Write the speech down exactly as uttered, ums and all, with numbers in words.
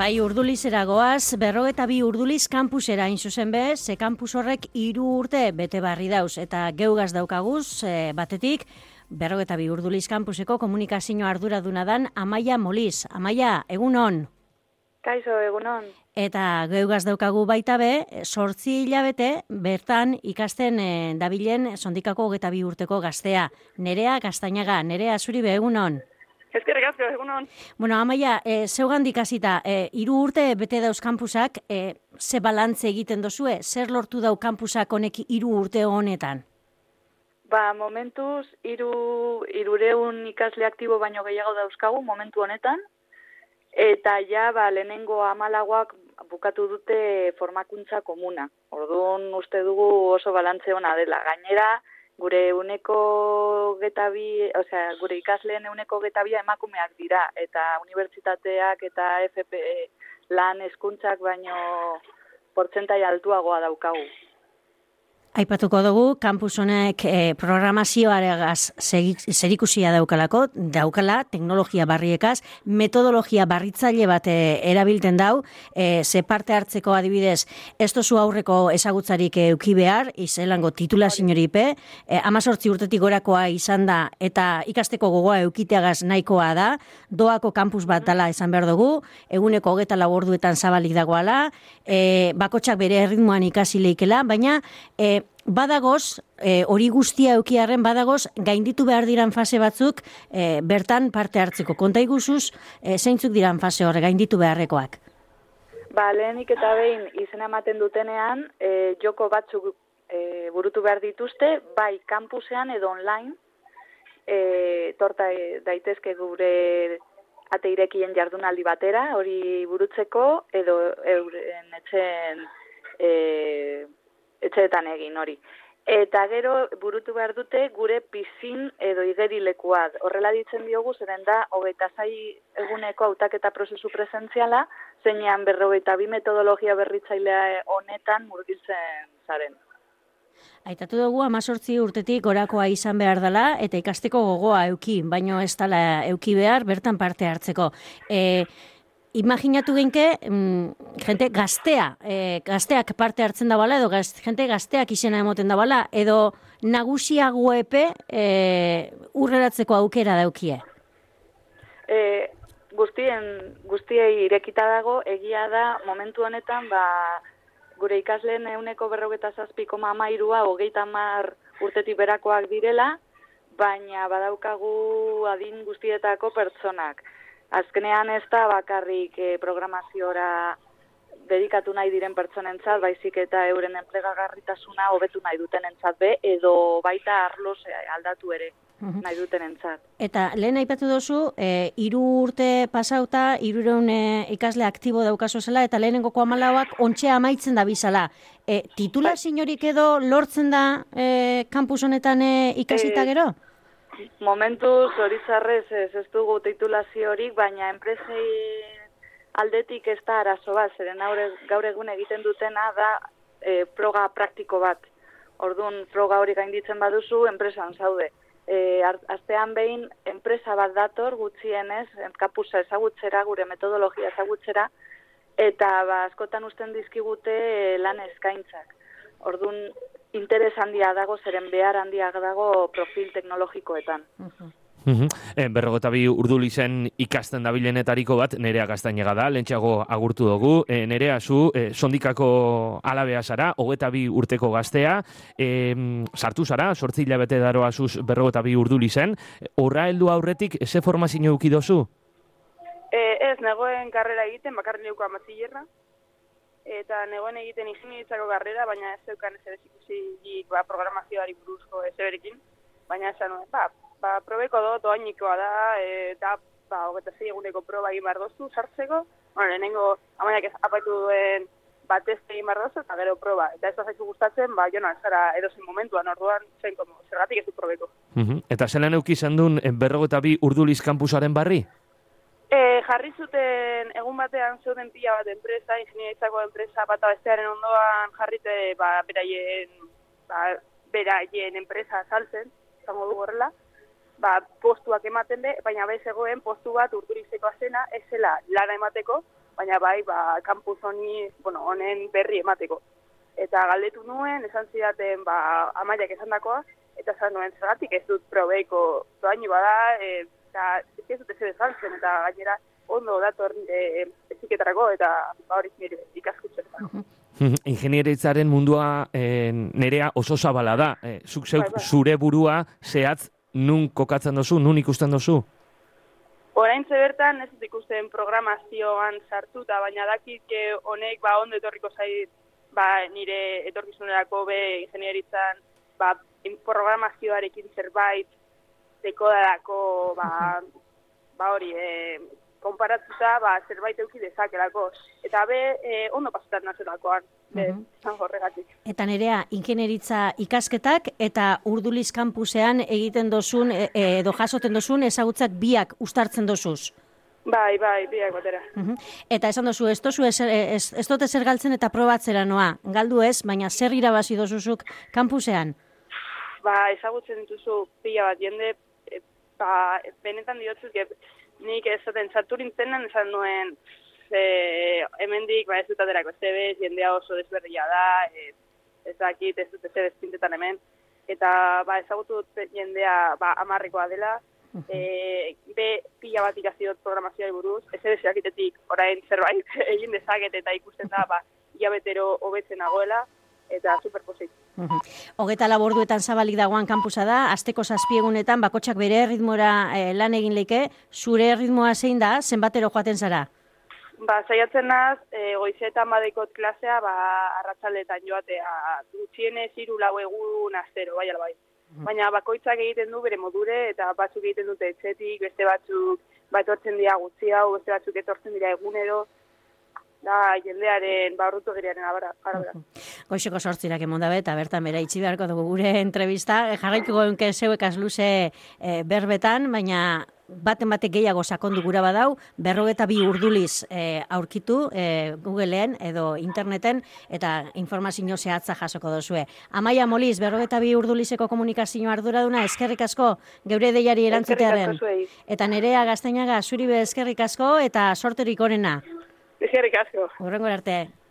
Bai, Urdulizera goaz, berrogeta bi Urduliz kampusera hain zuzen be, ze kampus horrek hiru urte bete barri dauz, eta geugaz daukaguz, e, batetik, berrogeta bi Urduliz kampuseko komunikazio arduraduna dan Amaia Moliz. Amaia, egunon? Kaixo, egunon. Eta geugaz daukagu baita be, sortzi hilabete, bertan ikasten e, dabilen sondikako hogeta bi urteko gaztea. Nerea Gaztainaga, Nerea zuri be, egunon? Ezkerrik asko, egunon. Bueno, Amaia, e, zeugandik hasita, e, hiru urte bete dauz kampusak, e, ze balantze egiten dozue? Zer lortu dau kampusak honek hiru urte honetan? Ba, momentuz, hiru hirureun ikasle aktibo baino gehiago dauzkagu momentu honetan, eta ja, ba, lehenengo hamalagoak bukatu dute formakuntza komuna. Orduan uste dugu oso balantze ona dela. Gainera, gure uneko getabi, osea, gure ikasleen uneko getabia emakumeak dira, eta unibertsitateak eta F P lan hezkuntzak baino portzentai altuagoa daukagu. Aipatuko dugu, kampus honek e, programazioaregaz zerikusia daukalako, daukala, teknologia barriekaz, metodologia barritzaile bat e, erabilten dau, e, ze parte hartzeko adibidez, ez dozu aurreko ezagutzarik euki behar, izelango titula sinoripe, e, amazortzi urtetik gorakoa izan da, eta ikasteko gogoa eukiteagaz nahikoa da, doako kampus bat dala esan behar dugu, eguneko hogeta lau orduetan zabalik dagoala, e, bakotxak bere erritmoan ikasi leikela, baina e, badagoz, hori e, guztia eukiarren badagoz, gainditu behar diran fase batzuk e, bertan parte hartzeko. Konta iguzuz, e, zeintzuk diran fase horre, gainditu beharrekoak? Ba, lehenik eta behin izena ematen dutenean, e, joko batzuk e, burutu behar dituzte, bai kampusean edo online, e, torta e, daitezke gure ate irekien jardunaldi batera, hori burutzeko, edo euren etxen e, etxeetan egin hori. Eta gero burutu behar dute gure pizin edo igerilekua. Horrela ditzen diogu, zeren da, hogeita zai eguneko hautaketa prozesu presentziala, zeinean berrogeita bi metodologia berritzailea honetan murgiltzen zaren. Aitatu dugu, amazortzi urtetik gorakoa izan behar dela, eta ikasteko gogoa euki, baino ez dela euki behar, bertan parte hartzeko. E, Imaginatu genke, mm, jente gaztea, e, gazteak parte hartzen da bala, edo gaz, jente gazteak izena emoten da bala, edo nagusiago epe e, urreratzeko aukera daukie? E, guztien, guztiei irekita dago, egia da, momentu honetan, ba, gure ikasleen euneko berrogeta zazpi koma hamairua, hogeita hamar urtetik berakoak direla, baina badaukagu adin guztietako pertsonak. Azkenean ez da bakarrik eh, programaziora dedikatu nahi diren pertsonentzat, baizik eta euren enplegagarritasuna hobetu nahi dutenentzat be, edo baita arloz aldatu ere nahi dutenentzat. Eta lehen aipatu duzu, e, hiru urte pasauta, hirureun e, ikasle aktibo daukazu zela, eta lehenengoko hamalauak ontxea amaitzen da bizala. E, titula signorik edo lortzen da e, kampus honetan e, ikasita gero? Momentuz, horitzarrez ez ez dugu titulaziorik, baina enpresei aldetik ez da arazo bat, zeren gaur egun egiten dutena da e, froga praktiko bat. Orduan, froga hori gainditzen baduzu, enpresan zaude. E, astean behin, enpresa bat dator gutxienez, kampusa ezagutzera, gure metodologia ezagutzera, eta ba, askotan usten dizkigute e, lan eskaintzak. Orduan, interes handia dago, zeren behar handiak dago profil teknologikoetan. Uh-huh. Uh-huh. E, berrogeta bi Urdulizen ikasten dabilenetariko bat, Nerea Gaztainaga da, lehentxeago agurtu dugu. E, Nerea, zu, e, sondikako alabea zara, hogeta bi urteko gaztea, e, sartu zara, sortzi hilabete daroa zuz berrogeta bi Urdulizen, horra heldu aurretik, ze formazio eduki dozu? E, ez, negoen karrera egiten, bakarri neuko amazillerra, eta negoen egiten ingenieritzako karrera, baina ez zeukan ez ikusi ba, programazioari buruzko ez eberekin, baina esan nuen, ba, ba, probeko dut oainikoa da, eta ba, hogeta zei eguneko proba egin behar dozu sartzeko, bueno, lehenengo amaiak ez apaitu duen batezte egin behar dozu, eta gero proba, eta ez da zaitu gustatzen, ba, jona, ez zara edozen momentuan, orduan, zen, como, zergatik ez du probeko. Uh-huh. Eta zelan euki zen duen berrogeta bi Urduliz kampusaren barri? E, jarri zuten egun batean zeuden pila bat enpresa, ingenieritzako enpresa bata bestearen ondoan jarrite ba, beraien, ba, beraien enpresa saltzen, zango du horrela, ba, postuak ematen be, baina bez egoen postu bat Urdulizeko azena, ez zela lana emateko, baina bai, ba, kampus honi, bueno, honen berri emateko. Eta galdetu nuen, esan zidaten, ba, amaiak esan dakoa, eta esan nuen, zergatik ez dut probeiko doaini bada, e, eta ez dut ez edo saltzen, eta gainera ondo dator e, eziketarako, eta ba, hori nire ikaskutxen. Ingenieritzaren mundua e, nerea oso zabala da. E, zuk zeuk, bai, bai. Zure burua zehatz nun kokatzen dozu, nun ikusten dozu? Oraintze bertan ez dut ikusten programazioan sartuta, baina dakit honek ba, ondo etorriko zait ba, nire etorkizunerako be ingenieritzan ba, programazioarekin zerbait dekodarako ba, ba hori, e, konparatuta ba, zerbait euki dezakelako. Eta be, e, ondo pasetan nazelakoan, uh-huh. horregatik. Eta nerea, ingenieritza ikasketak eta Urduliz kampusean egiten dozun, e, edo jasoten dozun, ezagutzak biak ustartzen dozuz? Bai, bai, biak batera. Uh-huh. Eta esan dozu, ez dozu ez, ez, ez dote zer galtzen eta probatzera noa. Galdu ez, baina zer irabazi dozuzuk kampusean? Ba, ezagutzen dituzu pila bat jende, e, ba, benetan diotzuk, nik ez zaten sartu nintzenen, esan nuen, e, hemendik, ba, ez dut aterako zebez, jendea oso desberria da, e, ez dakit, ez dut zebez pintetan hemen, eta ba, ezagutu dut jendea ba, amarrikoa dela, e, be pila bat ikasi dut programazioari buruz, ez edo jakitetik orain zerbait egin dezaket eta ikusten da, ba, hilabetero hobetzen nagoela, eta superpozik. Uhum. Hogeta laborduetan zabalik dagoan kampusa da, asteko zazpiegunetan bakotxak bere ritmora eh, lan egin leike, zure ritmoa zein da, zenbatero joaten zara? Ba, saiatzen naz, e, goizetan badekot klasea, ba, arratzaldetan joatea, gutxienez hiru lau egun astero, bai ala bai. Baina bakoitzak egiten du bere modure, eta batzuk egiten dute etxetik, beste batzuk ba, etortzen dira gutxi hau, beste batzuk etortzen dira egunero, da jendearen barrutu giriaren arabera. Goizeko sortzirak emondabe, eta bertan bera itxi beharko dugu gure entrevista, jarraituko eunke zeuekaz luze e, berbetan, baina baten batek gehiago sakondu gura badau, berrogeta bi urduliz e, aurkitu e, Googleen edo interneten, eta informazio zehatza jasoko dozue. Amaia Moliz, berrogeta bi urdulizeko komunikazio arduraduna, eskerrik asko geure deiari erantzutearen. Eta Nerea Gaztainaga, zuri be eskerrik asko, eta sorterik onena. Eskerrik asko. Hurrengo arte.